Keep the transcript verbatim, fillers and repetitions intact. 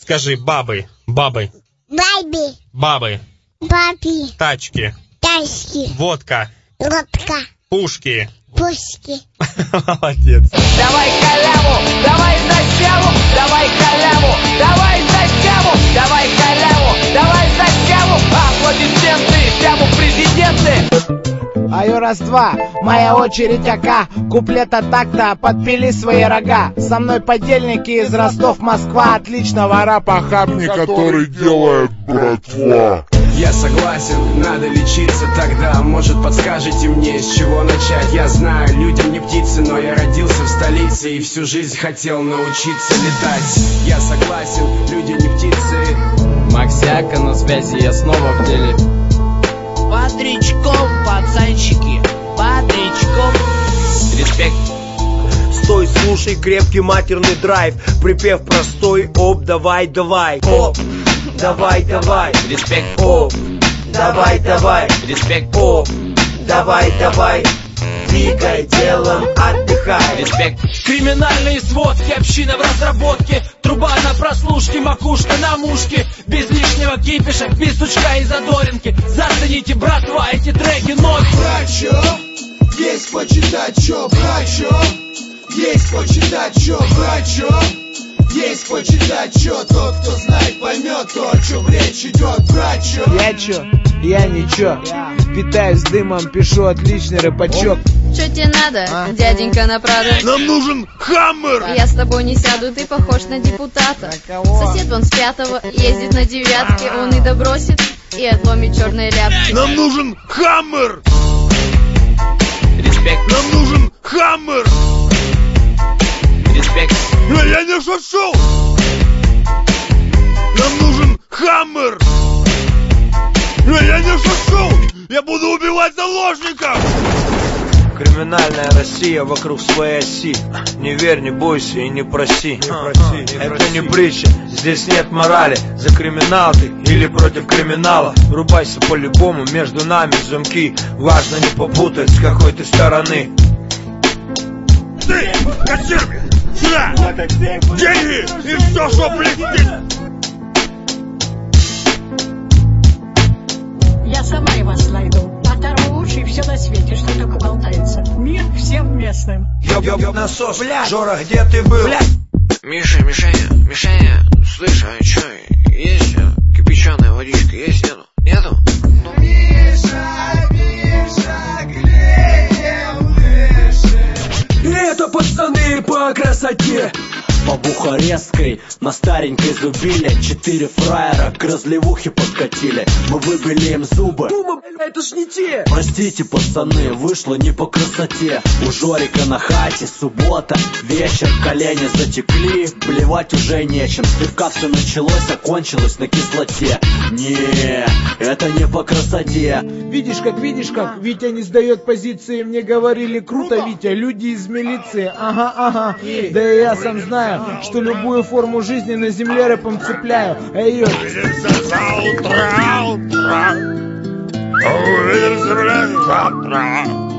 Скажи, бабы, бабы. Баби. Бабы. Баби. Тачки. Тачки. Водка. Лодка. Пушки. Пушки. Молодец. Давай халяву, давай за сяву, давай халяву, давай за сяву, давай халяву, давай за сяву. Аплодисменты, сяву президенты. Аю, раз-два, моя очередь, ака. Куплета так-то, подпили свои рога. Со мной подельники из Ростов, Москва. Отличного рэпа, хапни, который делает братва. Я согласен, надо лечиться тогда. Может, подскажете мне, с чего начать? Я знаю, людям не птицы, но я родился в столице и всю жизнь хотел научиться летать. Я согласен, люди не птицы. Максяка на связи, я снова в деле. Бодрячком, пацанчики, бодрячком. Респект. Стой, слушай, крепкий матерный драйв. Припев простой, оп, давай, давай. Оп, давай, давай. Респект. Оп, давай, давай. Респект. Оп, давай, давай. Двигай телом, отдыхай. Респект. Криминальные сводки, община в разработке. Труба на прослушке, макушка на мушке. Без лишнего кипиша, без сучка и задоринки. Зацените, братва, эти треки ночь. Брачо, есть почитать, чё, брачо. Есть почитать, чё, брачо. Есть почитать, чё, тот, кто знает, поймет то, о чем речь идет, брачо. Я чё? Я ничего. Питаюсь дымом, пишу отличный рэпачок. Чё тебе надо, а? Дяденька на Прадо? Нам нужен хаммер! Я с тобой не сяду, ты похож на депутата. Сосед вон с пятого ездит на девятке. Он и добросит, и отломит черные ляпки. Нам нужен хаммер! Респект. Нам нужен хаммер! Респект. Я, я не шучу! Нам нужен хаммер! Я, я не шучу! Я буду убивать заложников! Криминальная Россия вокруг своей оси. Не верь, не бойся и не проси, не проси, не Это проси. Не притча, здесь нет морали. За криминал ты или против криминала. Врубайся по-любому, между нами замки. Важно не попутать, с какой ты стороны. Ты, кассир, сюда! Деньги и все, что блестит! Я сама вас найду. А второй лучший все на свете, что только болтается. Мир всем местным. Ёб-ёб насос, бля, Жора, где ты был? Бля. Миша, Мишаня, Мишаня, слышь, а чё, есть кипяченая водичка, есть, нету? Нету? Миша, Миша, клеем выше. Это пацаны по красоте. По Бухарестской на старенькой зубиле четыре фраера к разливухе подкатили. Мы выбили им зубы. Дума, это ж не те. Простите, пацаны, вышло не по красоте. У Жорика на хате суббота, вечер, колени затекли, блевать уже нечем. Слегка все началось, окончилось на кислоте. Не, это не по красоте. Видишь как, видишь как, Витя не сдает позиции. Мне говорили, круто, Витя, люди из милиции. Ага, ага, да и я сам знаю, что любую форму жизни на земле рэпом цепляю. Эй, завтра, утро. Увидимся, блядь, завтра.